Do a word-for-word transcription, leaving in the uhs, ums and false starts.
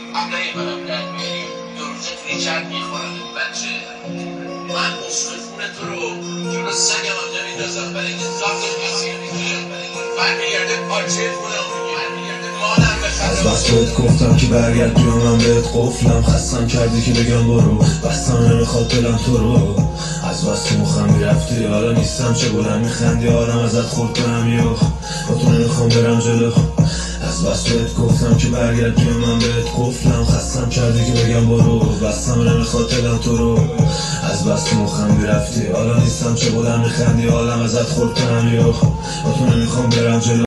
ابله منم در میاری دو روزه توی چند میخورم بچه. من مصرفون تو رو جلو سگم هم نمیدازم برای اینکه زافت کسی نمیگیرم من میگرده پاچه خودم میگیرم میگرده مادم بخدم. از بس بهت گفتم که برگرد بیام من بهت قفلم، خستم کردی که بگم برو، بستم نمیخواد دلم تو رو. از بس تو مخم میرفتی حالا نیستم، چه بلند میخندی آرم ازت خورد کنم یو با تو نمیخوام برم جلو. از بس بهت گفتم که برگرد بیام من بهت قفلم، خستم کردی که بگم برو، بستم نمیخواد دلم تو رو. از بس تو مخم میرفتی حالا نیستم، چه بلند میخندی آرم ازت خورد کنم یو با تو نمیخوام برم جلو.